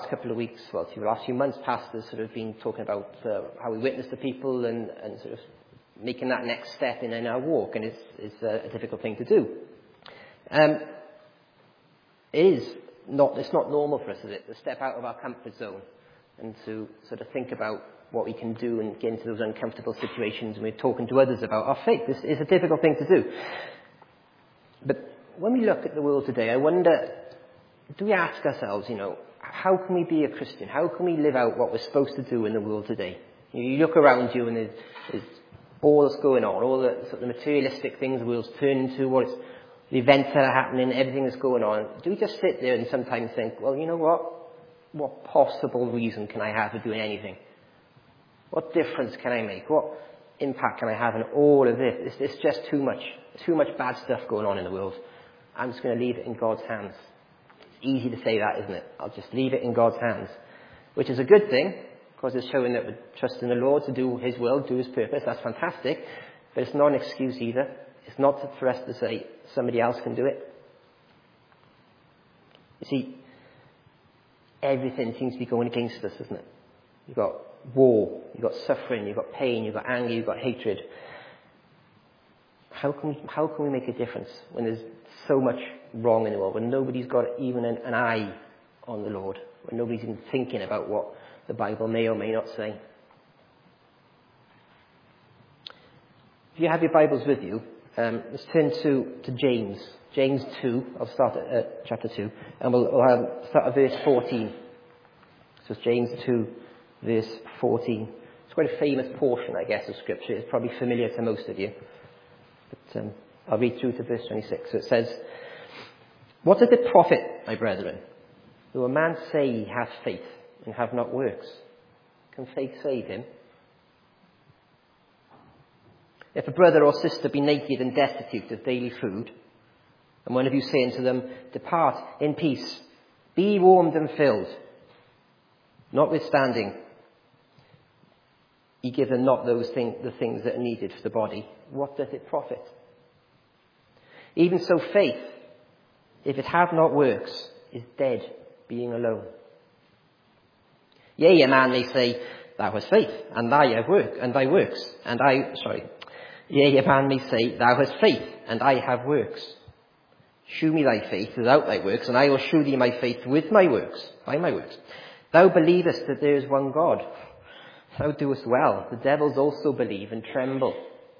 last couple of weeks, well, the last few months, pastors sort of been talking about how we witness to people and sort of making that next step in our walk, and it's a difficult thing to do. It's not normal for us, is it, to step out of our comfort zone and to sort of think about what we can do and get into those uncomfortable situations when we're talking to others about our faith. This is a difficult thing to do. But when we look at the world today, I wonder, do we ask ourselves, how can we be a Christian? How can we live out what we're supposed to do in the world today? You look around you and there's all that's going on, all the sort of materialistic things the world's turning to, the events that are happening, everything that's going on. Do we just sit there and sometimes think, well, you know what? What possible reason can I have for doing anything? What difference can I make? What impact can I have in all of this? It's just too much bad stuff going on in the world. I'm just going to leave it in God's hands. It's easy to say that, isn't it? I'll just leave it in God's hands. Which is a good thing, because it's showing that we trust in the Lord to do His will, do His purpose. That's fantastic. But it's not an excuse either. It's not for us to say somebody else can do it. You see, everything seems to be going against us, isn't it? You've got war, you've got suffering, you've got pain, you've got anger, you've got hatred. How can we make a difference when there's so much wrong in the world, when nobody's got even an eye on the Lord, when nobody's even thinking about what the Bible may or may not say? If you have your Bibles with you, let's turn to James. James 2, I'll start at chapter 2, and we'll start at verse 14. So it's James 2, verse 14. It's quite a famous portion, I guess, of Scripture. It's probably familiar to most of you. But I'll read through to verse 26. So it says, "What does it profit, my brethren, though a man say he hath faith and have not works? Can faith save him? If a brother or sister be naked and destitute of daily food, and one of you say unto them, Depart in peace, be warmed and filled, notwithstanding, ye give them not the things that are needed for the body, what doth it profit? Even so faith, if it have not works, is dead, being alone. Yea, a man may say, Thou hast faith, and I have work, and thy works, Yea, a man may say, Thou hast faith, and I have works. Shew me thy faith without thy works, and I will shew thee my faith with my works, by my works. Thou believest that there is one God. Thou doest well. The devils also believe and tremble.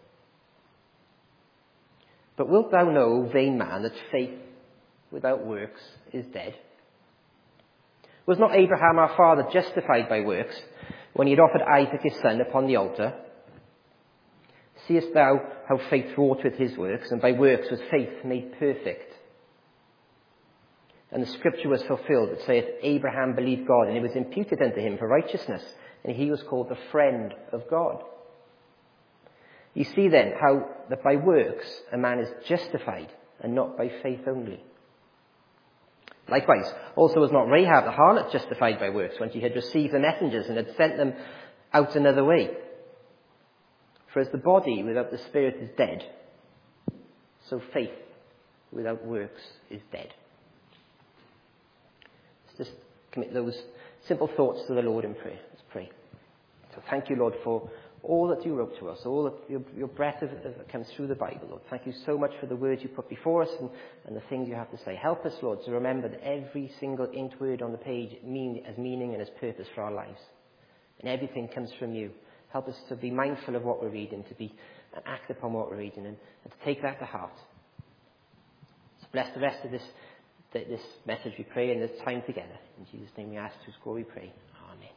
But wilt thou know, vain man, that faith without works is dead? Was not Abraham our father justified by works when he had offered Isaac his son upon the altar? Seest thou how faith wrought with his works, and by works was faith made perfect? And the scripture was fulfilled that saith, Abraham believed God, and it was imputed unto him for righteousness, and he was called the friend of God. You see then how that by works a man is justified, and not by faith only. Likewise, also was not Rahab the harlot justified by works, when she had received the messengers and had sent them out another way? For as the body without the spirit is dead, so faith without works is dead." Let's just commit those simple thoughts to the Lord in prayer. Let's pray. So thank you, Lord, for all that you wrote to us, all that your breath that comes through the Bible, Lord. Thank you so much for the words you put before us and the things you have to say. Help us, Lord, to remember that every single inked word on the page has meaning and has purpose for our lives. And everything comes from you. Help us to be mindful of what we're reading, and act upon what we're reading, and to take that to heart. So bless the rest of this message, we pray, and this time together. In Jesus' name we ask, whose glory we pray. Amen.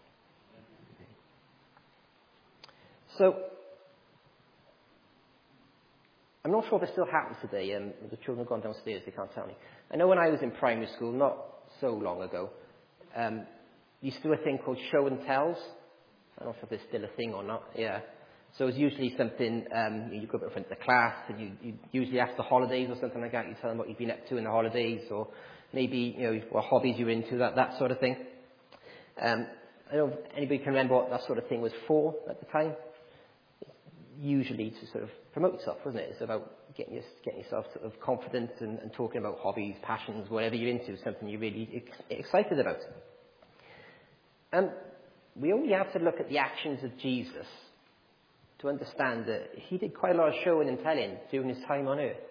So, I'm not sure if it still happens today. The children have gone downstairs, they can't tell me. I know when I was in primary school, not so long ago, used to do a thing called show and tells. I don't know if it's still a thing or not. Yeah. So it's usually something, you go up in front of the class, and you usually after holidays or something like that, you tell them what you've been up to in the holidays, or maybe, what hobbies you're into, that sort of thing. I don't know if anybody can remember what that sort of thing was for at the time. Usually to sort of promote yourself, wasn't it? It's about getting yourself sort of confident and talking about hobbies, passions, whatever you're into, something you're really excited about. And we only have to look at the actions of Jesus to understand that he did quite a lot of showing and telling during his time on earth.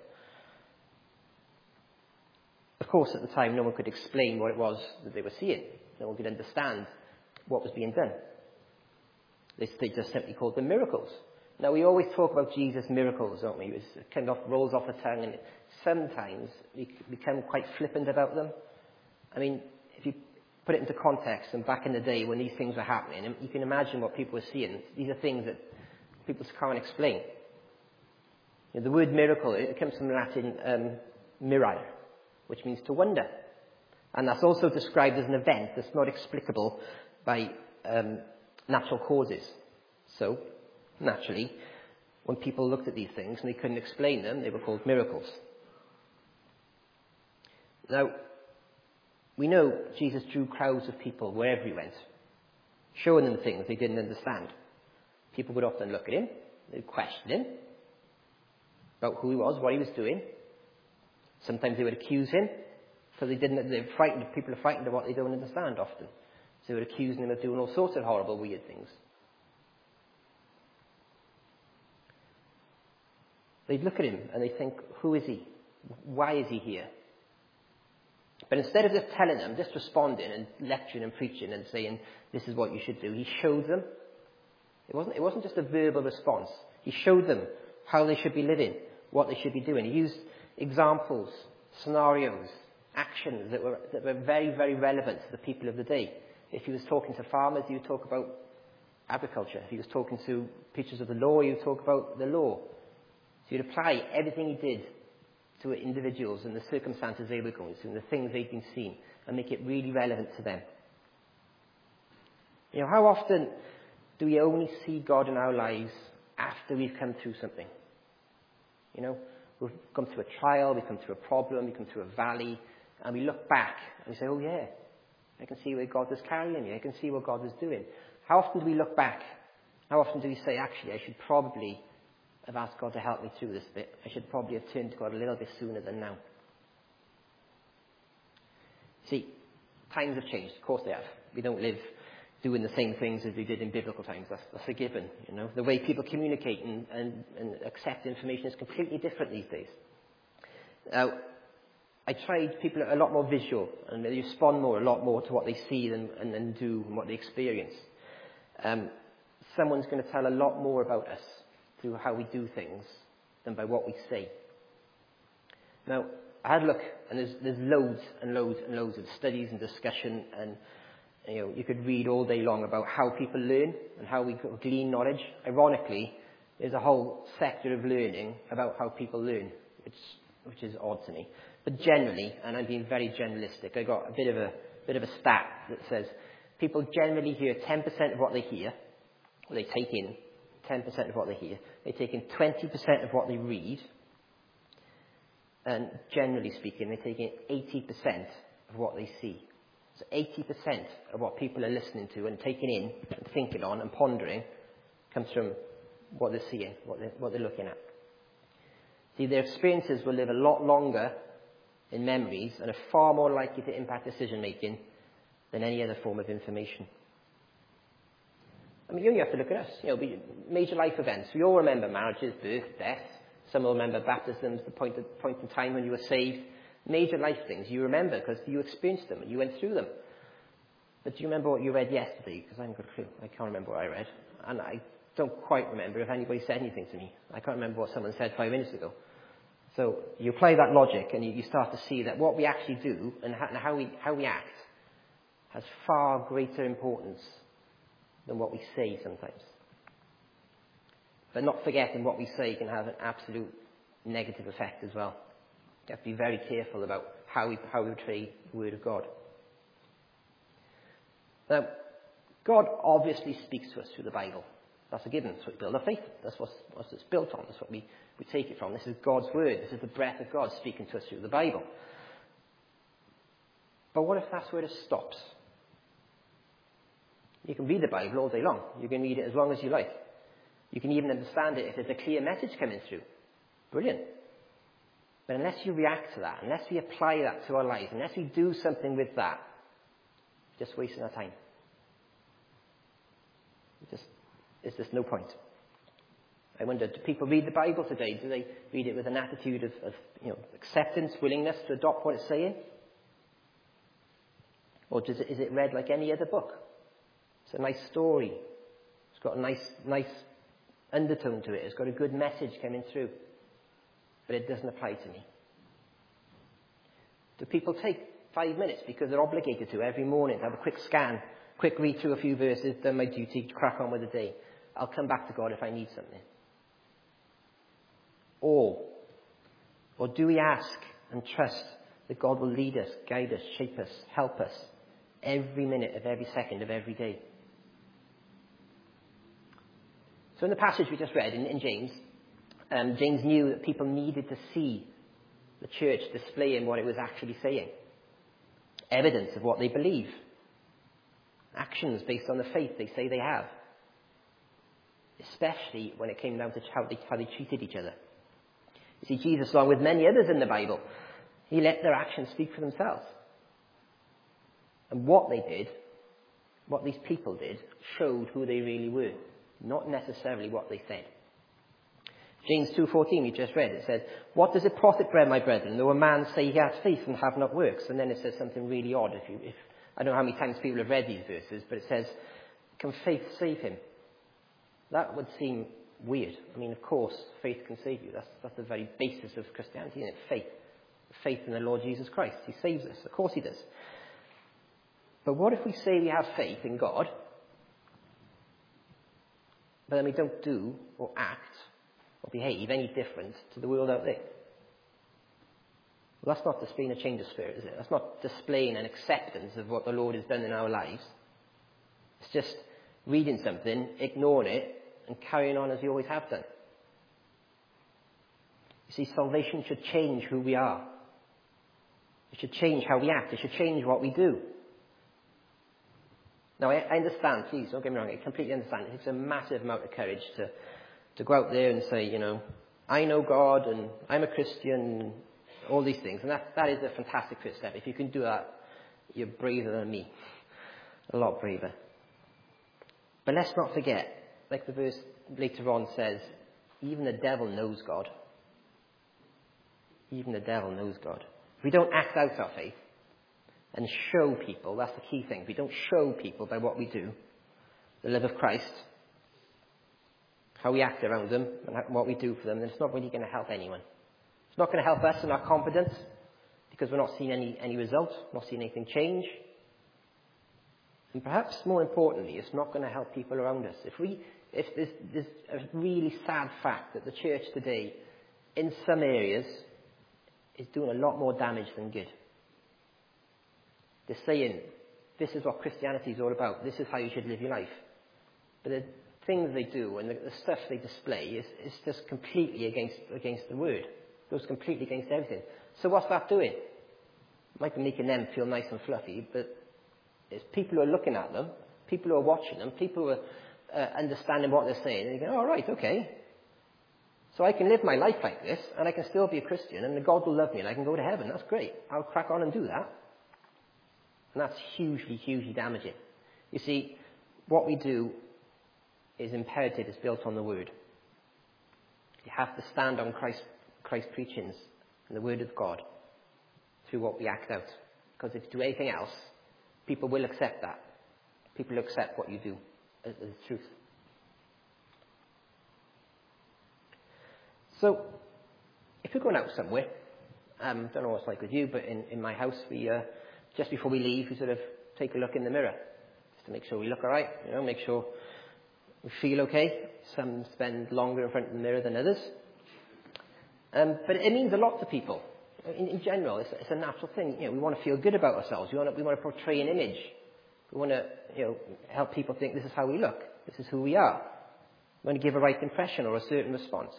Of course, at the time, no one could explain what it was that they were seeing. No one could understand what was being done. They just simply called them miracles. Now, we always talk about Jesus' miracles, don't we? It kind of rolls off the tongue, and sometimes we become quite flippant about them. I mean, if you put it into context, and back in the day when these things were happening, and you can imagine what people were seeing. These are things that people can't explain. You know, the word miracle, it comes from the Latin mirare, which means to wonder. And that's also described as an event that's not explicable by natural causes. So, naturally, when people looked at these things and they couldn't explain them, they were called miracles. Now, we know Jesus drew crowds of people wherever he went, showing them things they didn't understand. People would often look at him, they'd question him about who he was, what he was doing. Sometimes they would accuse him, so they're frightened. People are frightened of what they don't understand often. So they would accuse him of doing all sorts of horrible, weird things. They'd look at him and they'd think, who is he? Why is he here? But instead of just telling them, just responding and lecturing and preaching and saying, this is what you should do, he showed them. It wasn't just a verbal response. He showed them how they should be living, what they should be doing. He used examples, scenarios, actions that were very, very relevant to the people of the day. If he was talking to farmers, he would talk about agriculture. If he was talking to preachers of the law, he would talk about the law. So he'd apply everything he did to individuals and the circumstances they were going through and the things they'd been seeing and make it really relevant to them. You know, how often do we only see God in our lives after we've come through something? You know, we've come through a trial, we've come through a problem, we've come through a valley, and we look back and we say, oh yeah, I can see where God was carrying me, I can see what God was doing. How often do we look back? How often do we say, actually, I should probably have asked God to help me through this bit. I should probably have turned to God a little bit sooner than now. See, times have changed. Of course they have. We don't live doing the same things as we did in biblical times. That's a given. You know, the way people communicate and accept information is completely different these days. Now, I tried people are a lot more visual and they respond a lot more to what they see and do and what they experience. Someone's going to tell a lot more about us through how we do things than by what we say. Now, I had a look, and there's loads and loads and loads of studies and discussion, and you could read all day long about how people learn and how we glean knowledge. Ironically, there's a whole sector of learning about how people learn, which is odd to me. But generally, and I'm being very generalistic, I got a bit of a stat that says people generally hear 10% of what they hear, or they take in 10% of what they hear. They take in 20% of what they read. And generally speaking, they take in 80% of what they see. So 80% of what people are listening to and taking in and thinking on and pondering comes from what they're seeing, what they're looking at. See, their experiences will live a lot longer in memories and are far more likely to impact decision-making than any other form of information. I mean, you only have to look at us. Major life events. We all remember marriages, birth, death. Some will remember baptisms, the point in time when you were saved. Major life things you remember because you experienced them and you went through them. But do you remember what you read yesterday? Because I haven't got a clue. I can't remember what I read. And I don't quite remember if anybody said anything to me. I can't remember what someone said 5 minutes ago. So you apply that logic and you start to see that what we actually do and how we act has far greater importance than what we say sometimes. But not forgetting what we say can have an absolute negative effect as well. You have to be very careful about how we portray the Word of God. Now, God obviously speaks to us through the Bible. That's a given. That's what we build our faith. That's what it's built on. That's what we take it from. This is God's Word. This is the breath of God speaking to us through the Bible. But what if that's where it stops? You can read the Bible all day long. You can read it as long as you like. You can even understand it if there's a clear message coming through. Brilliant. But unless you react to that, unless we apply that to our lives, unless we do something with that, just wasting our time. There's just no point. I wonder, do people read the Bible today? Do they read it with an attitude of acceptance, willingness to adopt what it's saying? Or is it read like any other book? It's a nice story. It's got a nice undertone to it. It's got a good message coming through. But it doesn't apply to me. Do people take 5 minutes because they're obligated to every morning to have a quick scan, quick read through a few verses, done my duty, to crack on with the day? I'll come back to God if I need something. Or do we ask and trust that God will lead us, guide us, shape us, help us every minute of every second of every day? So in the passage we just read in James, James knew that people needed to see the church displaying what it was actually saying. Evidence of what they believe. Actions based on the faith they say they have. Especially when it came down to how they treated each other. You see, Jesus, along with many others in the Bible, he let their actions speak for themselves. And what they did, what these people did, showed who they really were, not necessarily what they said. James 2:14 we just read, it says, "What does it profit, my brethren, though a man say he has faith and have not works?" And then it says something really odd. If I don't know how many times people have read these verses, but it says, "Can faith save him?" That would seem weird. I mean, of course, faith can save you. That's the very basis of Christianity, isn't it? Faith. Faith in the Lord Jesus Christ. He saves us. Of course he does. But what if we say we have faith in God, but then we don't do or act or behave any different to the world out there? Well, that's not displaying a change of spirit, is it? That's not displaying an acceptance of what the Lord has done in our lives. It's just reading something, ignoring it, and carrying on as we always have done. You see, salvation should change who we are. It should change how we act. It should change what we do. Now, I understand, please, don't get me wrong, I completely understand. It takes a massive amount of courage to go out there and say, I know God and I'm a Christian, all these things. And that is a fantastic first step. If you can do that, you're braver than me. A lot braver. But let's not forget, like the verse later on says, even the devil knows God. Even the devil knows God. If we don't act out our faith and show people, that's the key thing. If we don't show people by what we do, the love of Christ, how we act around them and what we do for them, then it's not really going to help anyone. It's not going to help us in our confidence because we're not seeing any results, not seeing anything change. And perhaps more importantly, it's not going to help people around us. If there's a really sad fact that the church today, in some areas, is doing a lot more damage than good. They're saying, this is what Christianity is all about. This is how you should live your life. But the things they do and the stuff they display is just completely against the word. It goes completely against everything. So what's that doing? It might be making them feel nice and fluffy, but it's people who are looking at them, people who are watching them, people who are understanding what they're saying, and you go, all right, okay. So I can live my life like this, and I can still be a Christian, and God will love me, and I can go to heaven. That's great. I'll crack on and do that. And that's hugely, hugely damaging. You see, what we do is imperative. It's built on the Word. You have to stand on Christ's preachings and the Word of God through what we act out. Because if you do anything else, people will accept that. People will accept what you do as truth. So, if we're going out somewhere, I don't know what it's like with you, but in my house, we just before we leave, we sort of take a look in the mirror, just to make sure we look all right, make sure we feel okay. Some spend longer in front of the mirror than others. But it means a lot to people. In general, it's a natural thing. We want to feel good about ourselves. We want to portray an image. We want to help people think this is how we look. This is who we are. We want to give a right impression or a certain response.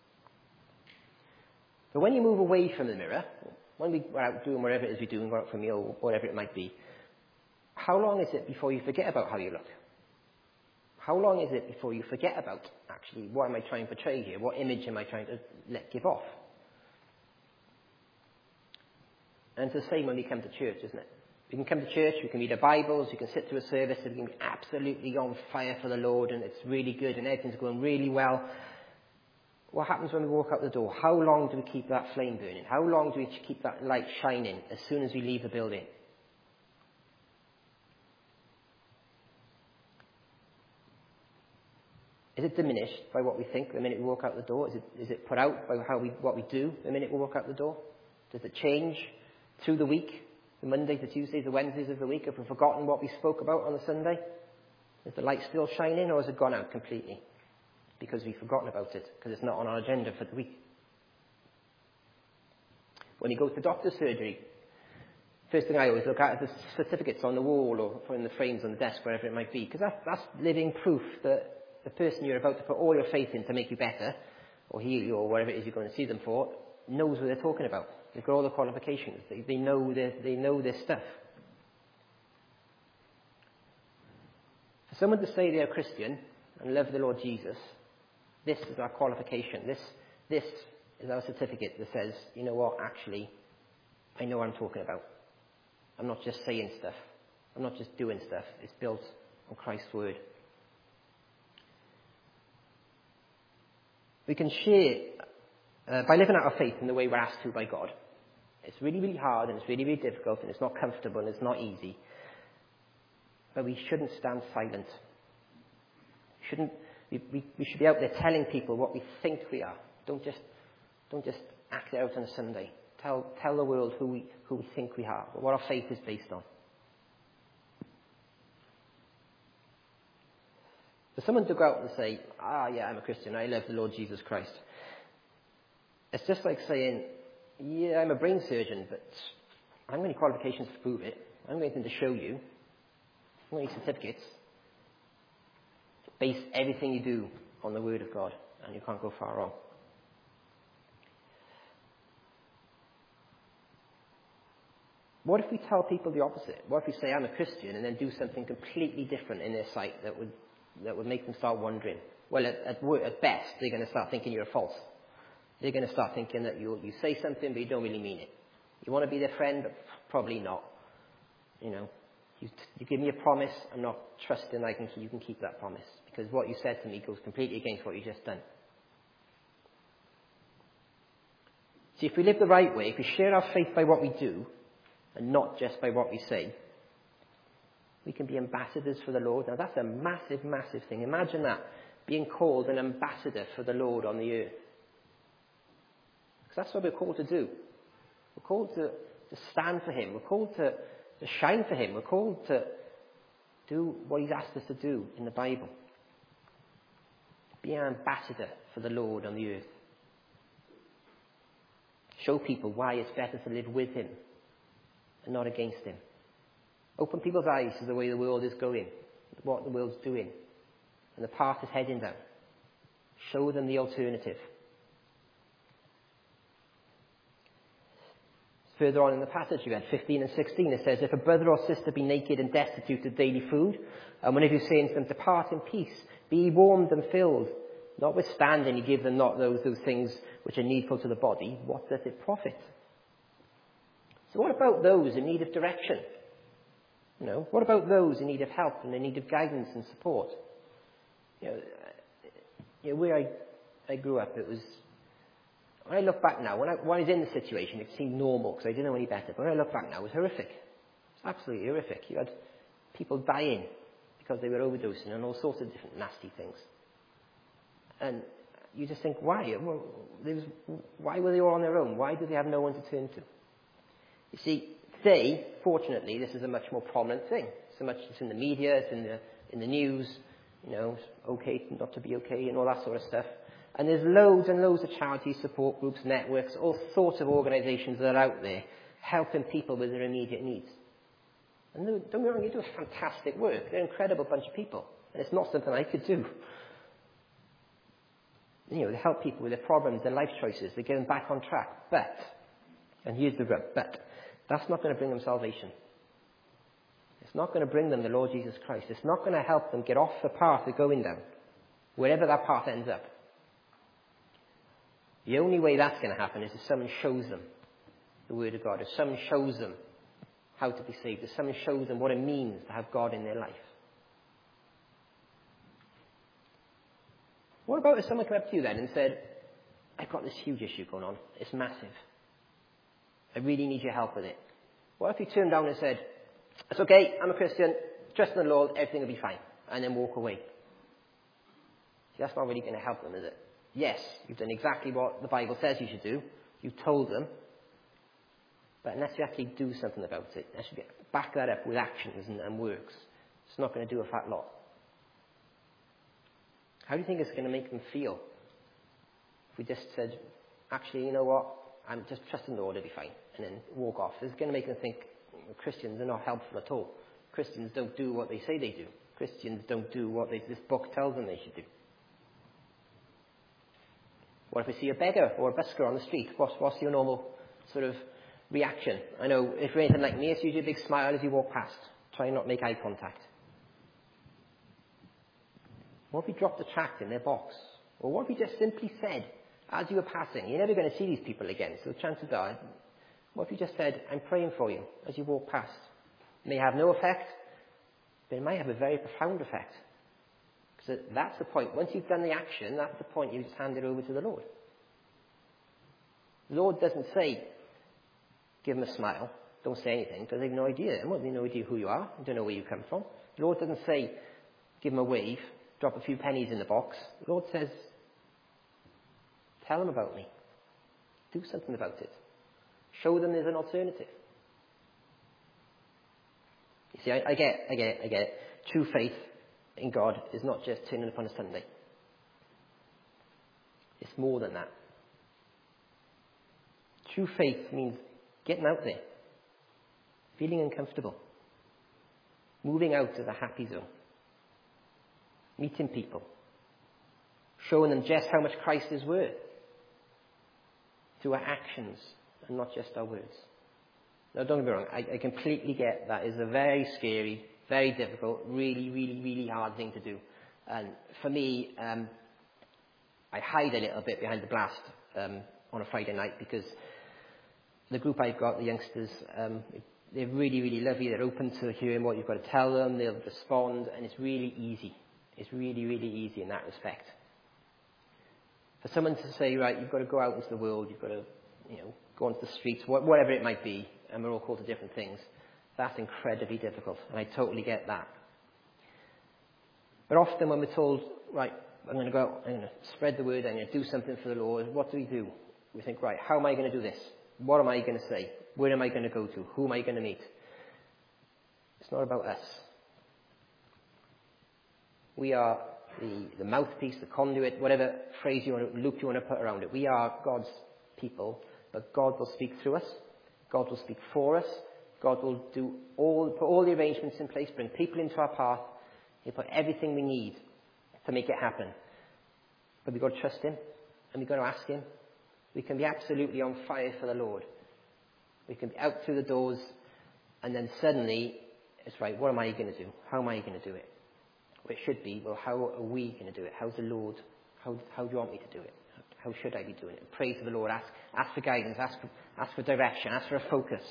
But when you move away from the mirror, when we're out doing whatever it is we do, and go out for a meal or whatever it might be, how long is it before you forget about how you look? How long is it before you forget about, actually, what am I trying to portray here? What image am I trying to give off? And it's the same when we come to church, isn't it? We can come to church, we can read our Bibles, we can sit through a service, and we can be absolutely on fire for the Lord, and it's really good, and everything's going really well. What happens when we walk out the door? How long do we keep that flame burning? How long do we keep that light shining as soon as we leave the building? Is it diminished by what we think the minute we walk out the door? Is it put out by what we do the minute we walk out the door? Does it change through the week? The Mondays, the Tuesdays, the Wednesdays of the week? Have we forgotten what we spoke about on the Sunday? Is the light still shining, or has it gone out completely? Because we've forgotten about it, because it's not on our agenda for the week. When you go to doctor's surgery, first thing I always look at is the certificates on the wall or in the frames on the desk, wherever it might be, because that's living proof that the person you're about to put all your faith in to make you better, or heal you, or whatever it is you're going to see them for, knows what they're talking about. They've got all the qualifications. They know their stuff. For someone to say they're a Christian and love the Lord Jesus, this is our qualification. This is our certificate that says, you know what, actually, I know what I'm talking about. I'm not just saying stuff. I'm not just doing stuff. It's built on Christ's word. We can share by living out our faith in the way we're asked to by God. It's really, really hard, and it's really, really difficult, and it's not comfortable, and it's not easy. But we shouldn't stand silent. We should be out there telling people what we think we are. Don't just act it out on a Sunday. Tell the world who we think we are, what our faith is based on. For someone to go out and say, yeah, I'm a Christian, I love the Lord Jesus Christ. It's just like saying, yeah, I'm a brain surgeon, but I haven't got any qualifications to prove it. I haven't got anything to show you. I haven't got any certificates. Base everything you do on the Word of God, and you can't go far wrong. What if we tell people the opposite? What if we say, I'm a Christian, and then do something completely different in their sight that would make them start wondering? Well, at best, they're going to start thinking you're false. They're going to start thinking that you say something, but you don't really mean it. You want to be their friend, but probably not. You know, you give me a promise, I'm not trusting you can keep that promise, because what you said to me goes completely against what you just done. See, if we live the right way, if we share our faith by what we do, and not just by what we say, we can be ambassadors for the Lord. Now that's a massive, massive thing. Imagine that, being called an ambassador for the Lord on the earth. Because that's what we're called to do. We're called to stand for him. We're called to shine for him. We're called to do what he's asked us to do in the Bible. Be an ambassador for the Lord on the earth. Show people why it's better to live with him and not against him. Open people's eyes to the way the world is going, what the world's doing, and the path is heading down. Show them the alternative. Further on in the passage, you had 15 and 16, it says, if a brother or sister be naked and destitute of daily food, and one of you saying to them, depart in peace, be ye warmed and filled, notwithstanding you give them not those things which are needful to the body, what doth it profit? So what about those in need of direction? You know, what about those in need of help and in need of guidance and support? You know where I grew up, it was, when I look back now, when I was in the situation, it seemed normal because I didn't know any better. But when I look back now, it was horrific. It's absolutely horrific. You had people dying because they were overdosing and all sorts of different nasty things. And you just think, why? Well, why were they all on their own? Why did they have no one to turn to? You see, today, fortunately, this is a much more prominent thing. So much it's in the media, it's in the news, you know, it's okay not to be okay and all that sort of stuff. And there's loads and loads of charities, support groups, networks, all sorts of organisations that are out there helping people with their immediate needs. And don't get me wrong, you do fantastic work. They're an incredible bunch of people. And it's not something I could do. You know, they help people with their problems, their life choices. They get them back on track. But, and here's the rub, but that's not going to bring them salvation. It's not going to bring them the Lord Jesus Christ. It's not going to help them get off the path they're going down, wherever that path ends up. The only way that's going to happen is if someone shows them the Word of God, if someone shows them how to be saved, as someone shows them what it means to have God in their life. What about if someone came up to you then and said, I've got this huge issue going on. It's massive. I really need your help with it. What if you turned down and said, it's okay, I'm a Christian, trust in the Lord, everything will be fine, and then walk away? See, that's not really going to help them, is it? Yes, you've done exactly what the Bible says you should do. You've told them. But unless you actually do something about it, unless you back that up with actions and works, it's not going to do a fat lot. How do you think it's going to make them feel if we just said, actually, you know what, I'm just trusting the Lord, it'll be fine, and then walk off? It's going to make them think Christians are not helpful at all. Christians don't do what they say they do. Christians don't do what this book tells them they should do. What if we see a beggar or a busker on the street? What's your normal sort of reaction? I know if you're anything like me, it's usually a big smile as you walk past. Try not to make eye contact. What if we dropped a tract in their box? Or what if we just simply said, as you were passing, you're never going to see these people again, so chances are, what if you just said, I'm praying for you as you walk past? It may have no effect, but it might have a very profound effect. Because that's the point. Once you've done the action, that's the point. You just hand it over to the Lord. The Lord doesn't say, give them a smile, don't say anything, because they have no idea. They have no idea who you are, they don't know where you come from. The Lord doesn't say, give them a wave, drop a few pennies in the box. The Lord says, tell them about me. Do something about it. Show them there's an alternative. You see, I get it. True faith in God is not just turning up on a Sunday. It's more than that. True faith means getting out there, feeling uncomfortable, moving out of the happy zone, meeting people, showing them just how much Christ is worth through our actions and not just our words. Now, don't get me wrong, I completely get that is a very scary, very difficult, really, really, really hard thing to do. And for me, I hide a little bit behind the blast on a Friday night because the group I've got, the youngsters, they're really, really lovely. They're open to hearing what you've got to tell them. They'll respond, and it's really easy. It's really, really easy in that respect. For someone to say, right, you've got to go out into the world, you've got to, go onto the streets, whatever it might be, and we're all called to different things, that's incredibly difficult, and I totally get that. But often when we're told, right, I'm going to go out, I'm going to spread the word, I'm going to do something for the Lord, what do? We think, right, how am I going to do this? What am I going to say? Where am I going to go to? Who am I going to meet? It's not about us. We are the mouthpiece, the conduit, whatever phrase loop you want to put around it. We are God's people, but God will speak through us. God will speak for us. God will put all the arrangements in place, bring people into our path. He'll put everything we need to make it happen. But we've got to trust Him, and we've got to ask Him. We can be absolutely on fire for the Lord. We can be out through the doors, and then suddenly, it's right, what am I going to do? How am I going to do it? Well, it should be, well, how are we going to do it? How's the Lord? How do you want me to do it? How should I be doing it? Pray to the Lord. Ask for guidance. Ask for direction. Ask for a focus.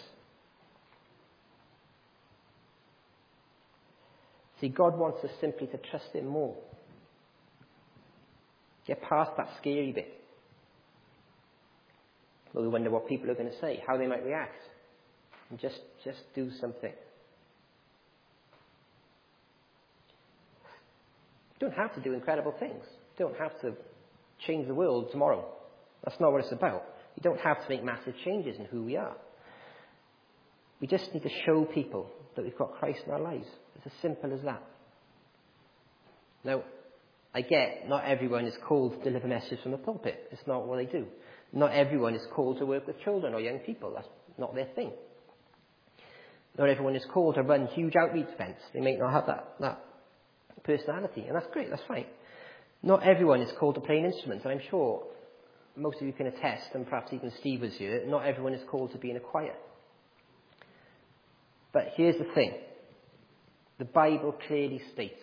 See, God wants us simply to trust Him more. Get past that scary bit. Well, we wonder what people are going to say, how they might react. And just do something. You don't have to do incredible things. You don't have to change the world tomorrow. That's not what it's about. You don't have to make massive changes in who we are. We just need to show people that we've got Christ in our lives. It's as simple as that. Now, I get not everyone is called to deliver messages from the pulpit. It's not what they do. Not everyone is called to work with children or young people. That's not their thing. Not everyone is called to run huge outreach events. They may not have that personality, and that's great, that's fine. Not everyone is called to play an instrument, and I'm sure most of you can attest, and perhaps even Steve was here, not everyone is called to be in a choir. But here's the thing. The Bible clearly states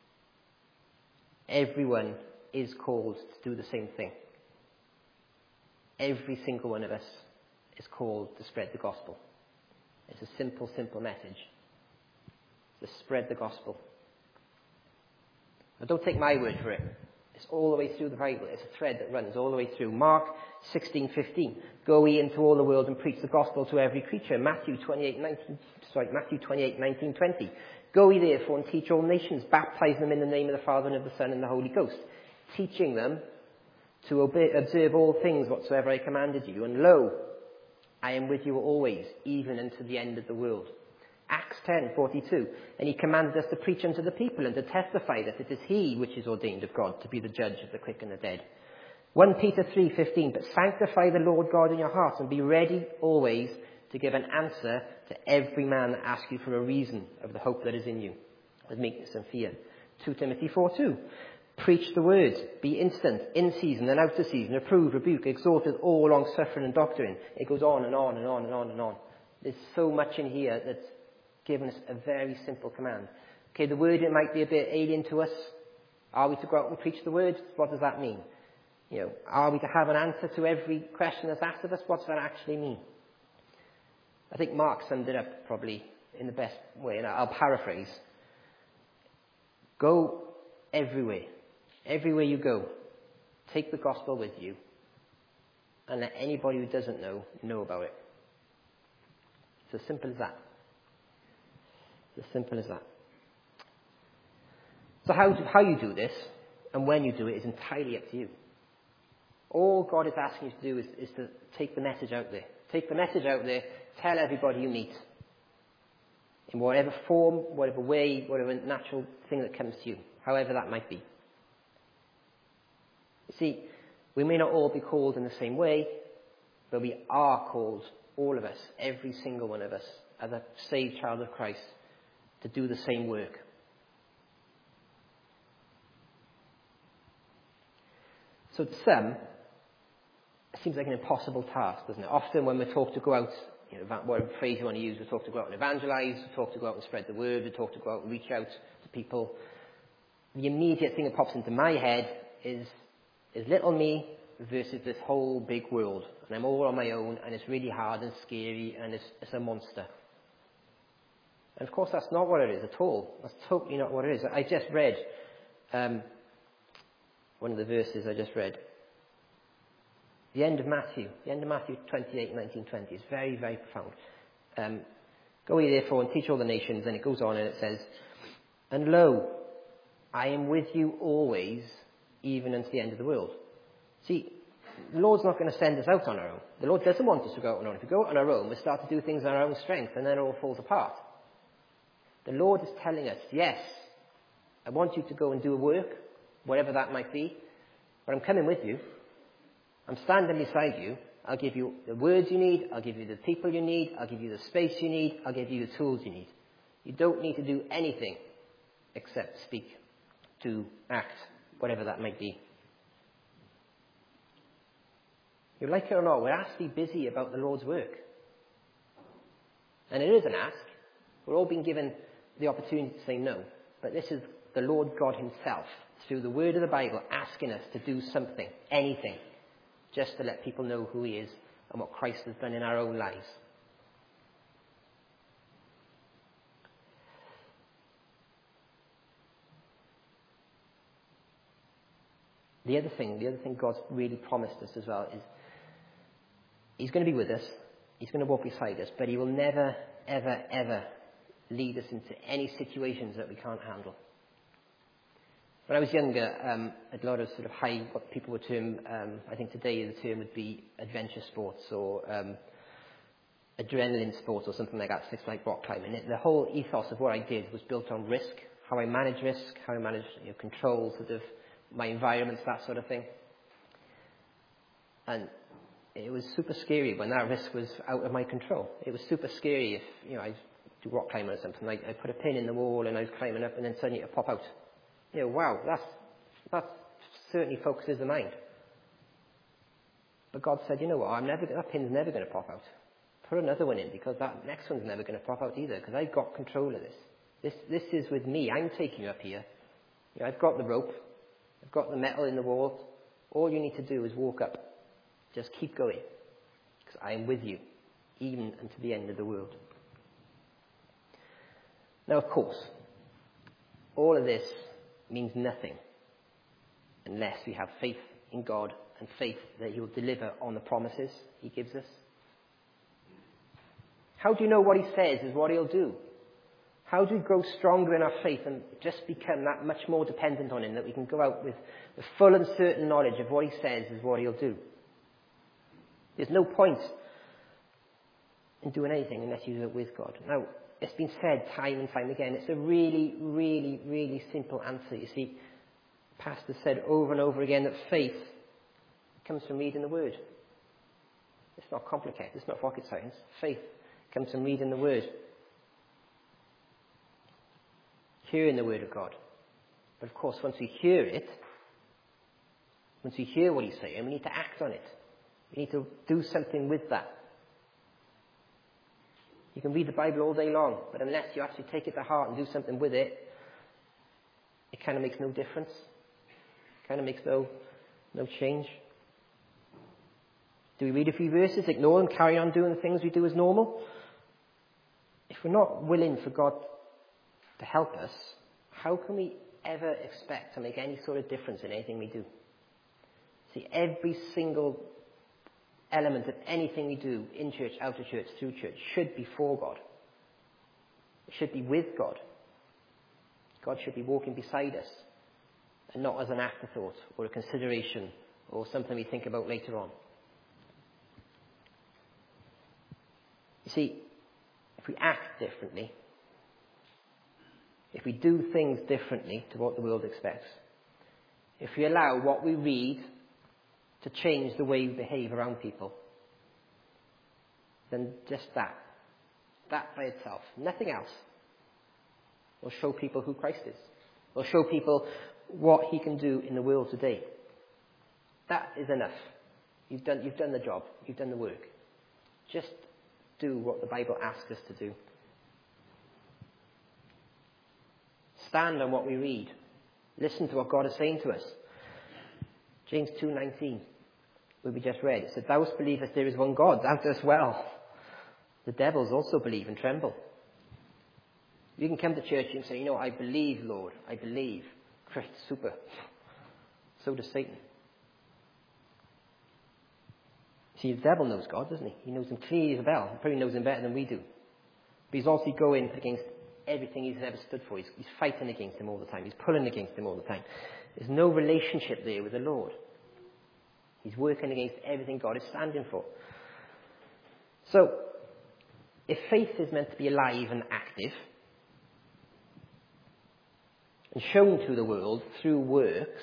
everyone is called to do the same thing. Every single one of us is called to spread the gospel. It's a simple, simple message. To spread the gospel. Now don't take my word for it. It's all the way through the Bible. It's a thread that runs all the way through. Mark 16:15. Go ye into all the world and preach the gospel to every creature. Matthew 28:19-20. Go ye therefore and teach all nations, baptizing them in the name of the Father and of the Son and the Holy Ghost, teaching them to observe all things whatsoever I commanded you. And lo, I am with you always, even unto the end of the world. Acts 10:42. And he commanded us to preach unto the people and to testify that it is he which is ordained of God to be the judge of the quick and the dead. 1 Peter 3:15. But sanctify the Lord God in your hearts and be ready always to give an answer to every man that asks you for a reason of the hope that is in you, with meekness and fear. 2 Timothy 4:2. Preach the word, be instant, in season and out of season, reprove, rebuke, exhort with all long suffering and doctrine. It goes on and on and on and on and on. There's so much in here that's given us a very simple command. Okay, the word, it might be a bit alien to us. Are we to go out and preach the word? What does that mean? Are we to have an answer to every question that's asked of us? What does that actually mean? I think Mark summed it up probably in the best way, and I'll paraphrase. Go everywhere. Everywhere you go, take the gospel with you and let anybody who doesn't know about it. It's as simple as that. It's as simple as that. So how you do this and when you do it is entirely up to you. All God is asking you to do is to take the message out there. Take the message out there, tell everybody you meet. In whatever form, whatever way, whatever natural thing that comes to you, however that might be. You see, we may not all be called in the same way, but we are called, all of us, every single one of us, as a saved child of Christ, to do the same work. So to some, it seems like an impossible task, doesn't it? Often when we're taught to go out, whatever phrase you want to use, we're taught to go out and evangelize, we're taught to go out and spread the word, we're taught to go out and reach out to people. The immediate thing that pops into my head is little me versus this whole big world. And I'm all on my own, and it's really hard and scary, and it's a monster. And of course, that's not what it is at all. That's totally not what it is. I just read one of the verses I just read. The end of Matthew 28:19-20 is very, very profound. Go ye therefore and teach all the nations, and it goes on and it says, and lo, I am with you always, even unto the end of the world. See, the Lord's not going to send us out on our own. The Lord doesn't want us to go out on our own. If we go out on our own, we start to do things on our own strength, and then it all falls apart. The Lord is telling us, yes, I want you to go and do a work, whatever that might be, but I'm coming with you. I'm standing beside you. I'll give you the words you need. I'll give you the people you need. I'll give you the space you need. I'll give you the tools you need. You don't need to do anything except speak, do, act, whatever that might be. You like it or not, we're asked to be busy about the Lord's work. And it is an ask. We're all being given the opportunity to say no. But this is the Lord God himself, through the word of the Bible, asking us to do something, anything, just to let people know who he is and what Christ has done in our own lives. The other thing God's really promised us as well is he's going to be with us, he's going to walk beside us, but he will never, ever, ever lead us into any situations that we can't handle. When I was younger, I had a lot of sort of what people would term, I think today the term would be adventure sports or adrenaline sports or something like that, things like rock climbing. The whole ethos of what I did was built on risk, how I manage risk, how I manage control, sort of my environments, that sort of thing. And it was super scary when that risk was out of my control. It was super scary if, I do rock climbing or something. I put a pin in the wall and I was climbing up and then suddenly it would pop out. Wow, that certainly focuses the mind. But God said, you know what, that pin's never going to pop out. Put another one in because that next one's never going to pop out either because I've got control of this. This is with me. I'm taking you up here. I've got the rope. I've got the metal in the wall. All you need to do is walk up. Just keep going because I am with you even unto the end of the world. Now, of course, all of this means nothing unless we have faith in God and faith that he will deliver on the promises he gives us. How do you know what he says is what he'll do? How do we grow stronger in our faith and just become that much more dependent on him, that we can go out with the full and certain knowledge of what he says is what he'll do? There's no point in doing anything unless you do it with God. Now, it's been said time and time again. It's a really, really, really simple answer. You see, Pastor said over and over again that faith comes from reading the Word. It's not complicated. It's not rocket science. Faith comes from reading the Word. Hearing the Word of God. But of course, once we hear it, once we hear what he's saying, we need to act on it. We need to do something with that. You can read the Bible all day long, but unless you actually take it to heart and do something with it, it kind of makes no difference. It kind of makes no change. Do we read a few verses, ignore them, carry on doing the things we do as normal? If we're not willing for God to help us, how can we ever expect to make any sort of difference in anything we do? See, every single element of anything we do, in church, out of church, through church, should be for God. It should be with God. God should be walking beside us, and not as an afterthought or a consideration or something we think about later on. You see, if we act differently, if we do things differently to what the world expects, if we allow what we read to change the way we behave around people, then just that by itself, nothing else, will show people who Christ is. Will show people what he can do in the world today. That is enough. You've done the job. You've done the work. Just do what the Bible asks us to do. Stand on what we read. Listen to what God is saying to us. James 2:19, where we just read, it said, "Thou believest there is one God, thou dost well. The devils also believe and tremble." You can come to church and say, I believe, Lord, I believe. Great, super. So does Satan. See, the devil knows God, doesn't he? He knows him clearly as a bell. He probably knows him better than we do. But he's also going against everything he's ever stood for. He's fighting against him all the time. He's pulling against him all the time. There's no relationship there with the Lord. He's working against everything God is standing for. So, if faith is meant to be alive and active, and shown to the world through works,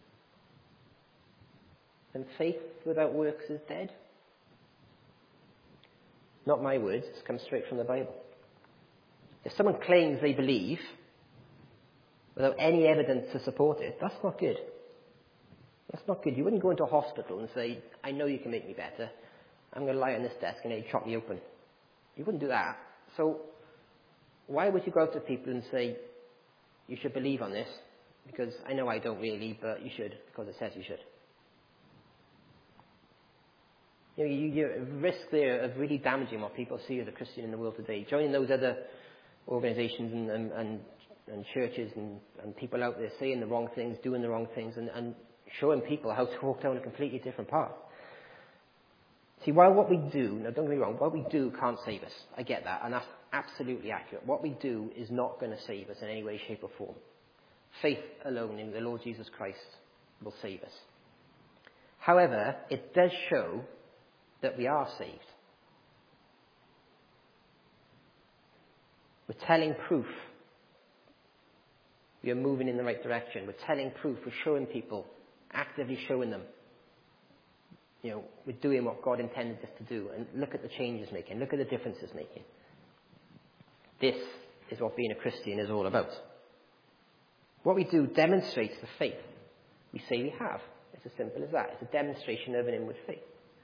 then faith without works is dead. Not my words, it's come straight from the Bible. If someone claims they believe without any evidence to support it, that's not good. That's not good. You wouldn't go into a hospital and say, I know you can make me better. I'm going to lie on this desk and you chop me open. You wouldn't do that. So why would you go out to people and say, you should believe on this? Because I know I don't really, but you should, because it says you should. You're at risk there of really damaging what people see as a Christian in the world today. Joining those other organisations and churches and people out there saying the wrong things, doing the wrong things, and showing people how to walk down a completely different path. See, while what we do, now don't get me wrong, what we do can't save us. I get that, and that's absolutely accurate. What we do is not going to save us in any way, shape or form. Faith alone in the Lord Jesus Christ will save us. However, it does show that we are saved. We're telling proof. We are moving in the right direction. We're telling proof. We're showing people, actively showing them. We're doing what God intended us to do. And look at the changes making. Look at the differences making. This is what being a Christian is all about. What we do demonstrates the faith we say we have. It's as simple as that. It's a demonstration of an inward faith.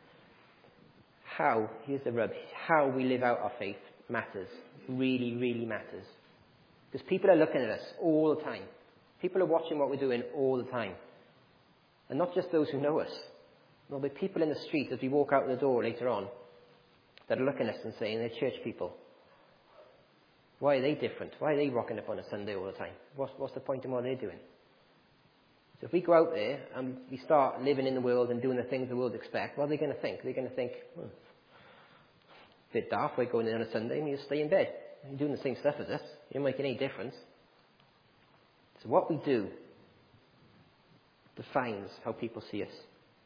Here's the rub, how we live out our faith matters. Really, really matters. Because people are looking at us all the time. People are watching what we're doing all the time. And not just those who know us. There'll be people in the street as we walk out the door later on that are looking at us and saying they're church people. Why are they different? Why are they rocking up on a Sunday all the time? What's the point in what they're doing? So if we go out there and we start living in the world and doing the things the world expects, what are they going to think? They're going to think, bit daft, we're going in on a Sunday and you stay in bed. You're doing the same stuff as us. You're not making any difference. So what we do defines how people see us.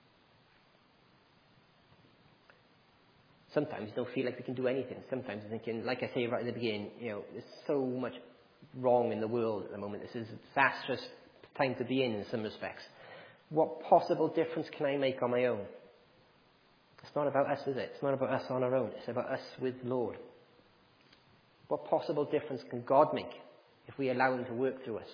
Sometimes you don't feel like we can do anything. Sometimes you're thinking, like I say right at the beginning, there's so much wrong in the world at the moment. This is a disastrous time to be in some respects. What possible difference can I make on my own? It's not about us, is it? It's not about us on our own. It's about us with the Lord. What possible difference can God make if we allow him to work through us?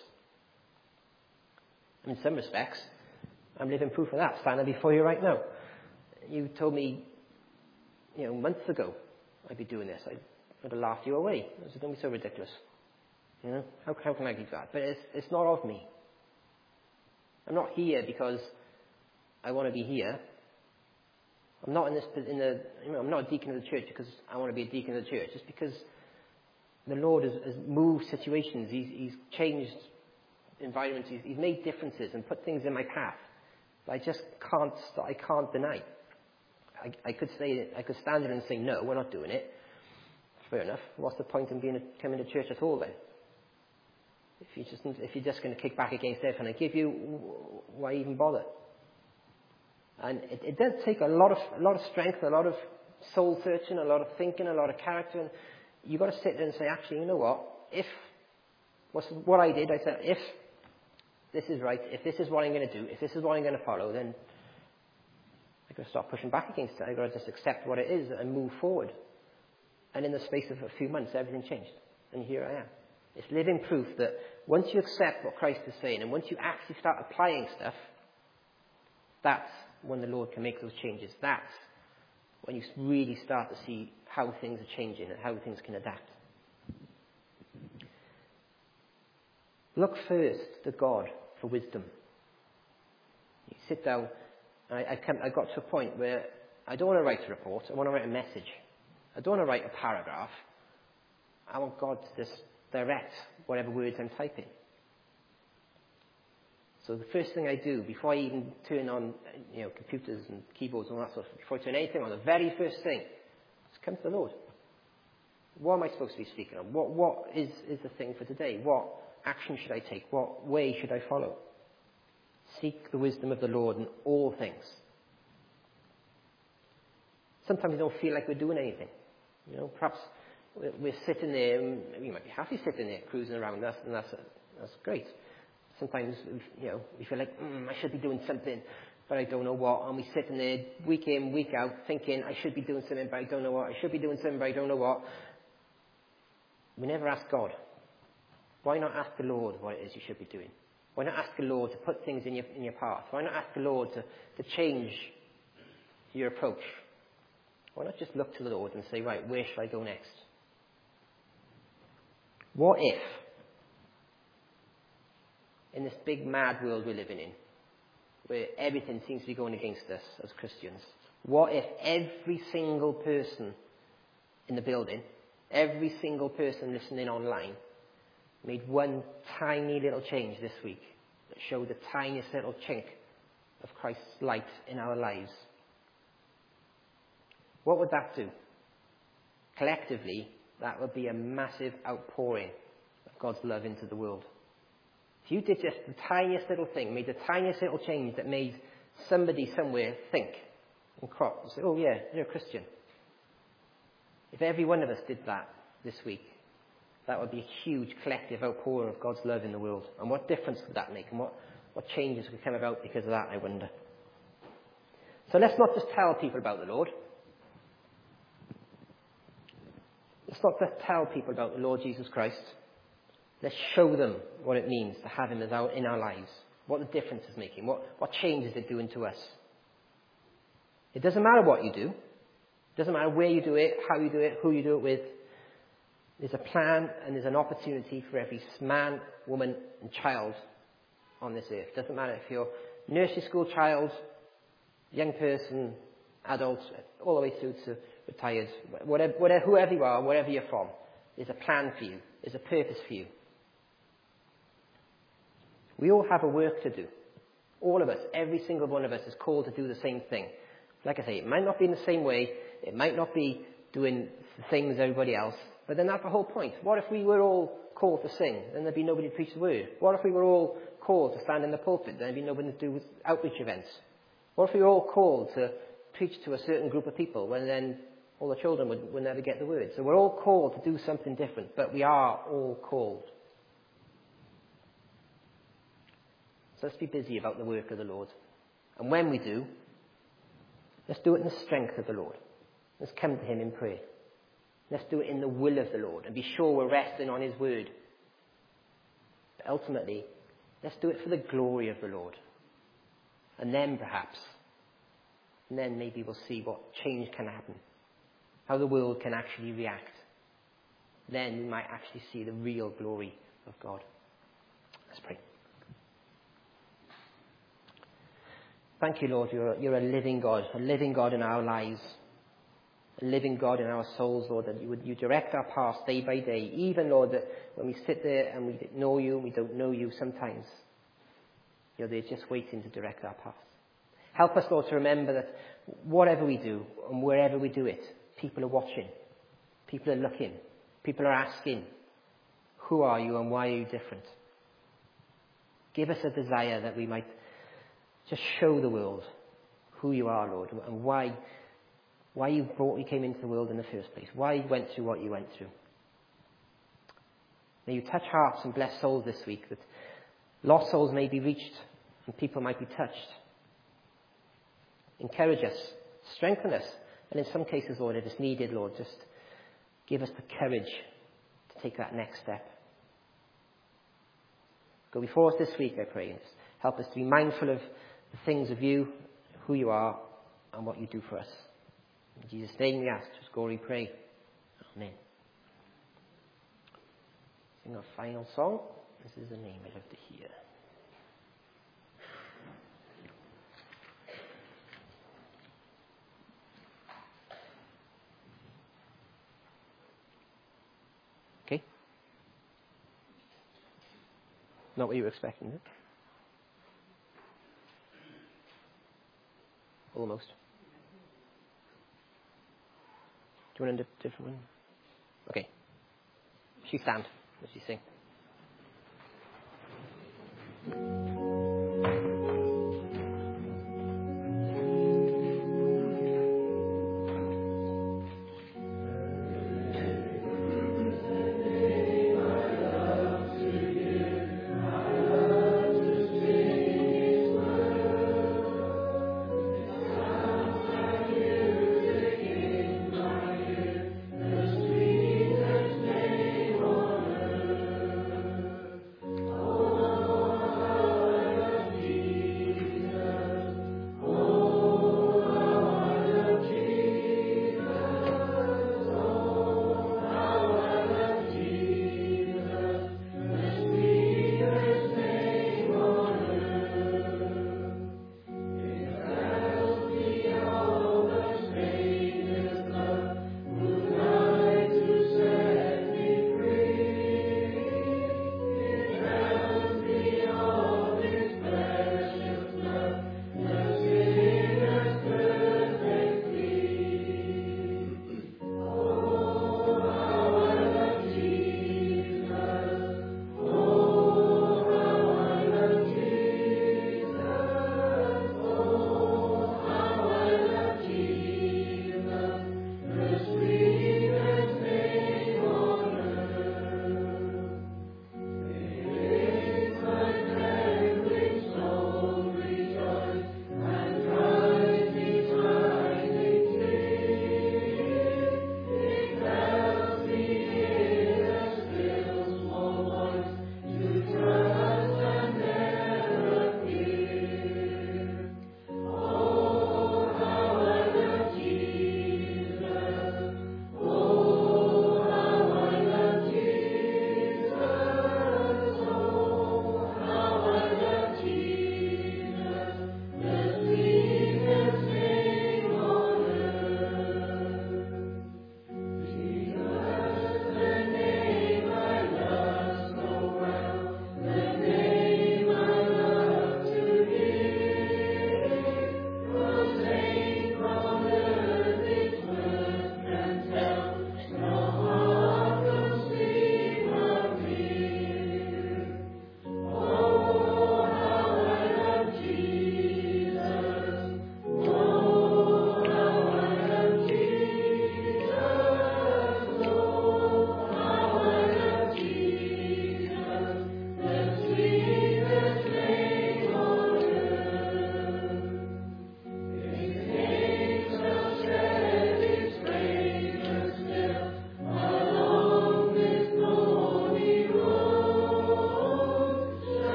In some respects, I'm living proof of that, standing before you right now. You told me, months ago I'd be doing this. I'd have laughed you away. I said, don't be so ridiculous. How can I do that? But it's not of me. I'm not here because I want to be here. I'm not I'm not a deacon of the church because I want to be a deacon of the church. It's because the Lord has moved situations. He's changed environments. He's made differences and put things in my path that I just can't deny. I could stand there and say, no, we're not doing it. Fair enough. What's the point in coming to church at all then? If you're just going to kick back against everything I give you, why even bother? And it does take a lot of strength, a lot of soul searching, a lot of thinking, a lot of character. And you've got to sit there and say, actually, you know what? What I did, I said, if this is right, if this is what I'm going to do, if this is what I'm going to follow, then I've got to start pushing back against it. I've got to just accept what it is and move forward. And in the space of a few months, everything changed. And here I am. It's living proof that once you accept what Christ is saying and once you actually start applying stuff, that's when the Lord can make those changes. That's when you really start to see how things are changing and how things can adapt. Look first to God for wisdom. You sit down, and I got to a point where I don't want to write a report, I want to write a message. I don't want to write a paragraph. I want God to just direct whatever words I'm typing. So the first thing I do, before I even turn on computers and keyboards and all that sort of stuff, before I turn anything on, the very first thing is come to the Lord. What am I supposed to be speaking on? What is the thing for today? What action should I take? What way should I follow? Seek the wisdom of the Lord in all things. Sometimes we don't feel like we're doing anything. Perhaps we're sitting there, and we might be happy sitting there, cruising around us, and that's great. Sometimes, we feel like, I should be doing something, but I don't know what. And we're sitting there week in, week out, thinking, I should be doing something, but I don't know what. I should be doing something, but I don't know what. We never ask God. Why not ask the Lord what it is you should be doing? Why not ask the Lord to put things in your path? Why not ask the Lord to change your approach? Why not just look to the Lord and say, right, where should I go next? What if, in this big mad world we're living in, where everything seems to be going against us as Christians, what if every single person in the building, every single person listening online, made one tiny little change this week that showed the tiniest little chink of Christ's light in our lives? What would that do? Collectively, that would be a massive outpouring of God's love into the world. If you did just the tiniest little thing, made the tiniest little change that made somebody somewhere think and crop and say, oh yeah, you're a Christian. If every one of us did that this week, that would be a huge collective outpouring of God's love in the world. And what difference would that make? And what changes could come about because of that, I wonder. So let's not just tell people about the Lord. Let's not just tell people about the Lord Jesus Christ. Let's show them what it means to have him in our lives. What the difference is making. What changes it's doing to us. It doesn't matter what you do. It doesn't matter where you do it, how you do it, who you do it with. There's a plan and there's an opportunity for every man, woman and child on this earth. It doesn't matter if you're a nursery school child, young person, adult, all the way through to retired, whoever you are, wherever you're from. There's a plan for you. There's a purpose for you. We all have a work to do. All of us, every single one of us is called to do the same thing. Like I say, it might not be in the same way. It might not be doing the same as everybody else. But then that's the whole point. What if we were all called to sing? Then there'd be nobody to preach the word. What if we were all called to stand in the pulpit? Then there'd be nobody to do with outreach events. What if we were all called to preach to a certain group of people when then all the children would never get the word? So we're all called to do something different, but we are all called. So let's be busy about the work of the Lord. And when we do, let's do it in the strength of the Lord. Let's come to him in prayer. Let's do it in the will of the Lord and be sure we're resting on his word. But ultimately, let's do it for the glory of the Lord. And then perhaps, maybe we'll see what change can happen. How the world can actually react. Then we might actually see the real glory of God. Let's pray. Thank you, Lord. You're a living God in our lives, a living God in our souls, Lord, that you direct our paths day by day. Even, Lord, that when we sit there and we know you and we don't know you sometimes, you're there just waiting to direct our paths. Help us, Lord, to remember that whatever we do and wherever we do it, people are watching, people are looking, people are asking, who are you and why are you different? Give us a desire that we might just show the world who you are, Lord, and why you came into the world in the first place, why you went through what you went through. May you touch hearts and bless souls this week, that lost souls may be reached and people might be touched. Encourage us, strengthen us, and in some cases, Lord, if it's needed, Lord, just give us the courage to take that next step. Go before us this week, I pray, and help us to be mindful of the things of you, who you are, and what you do for us. In Jesus' name we ask, just glory pray. Amen. Sing our final song. This is the name I love to hear. Okay? Not what you were expecting, is it? Almost. Do you want a different one? Okay. She stand as you sing.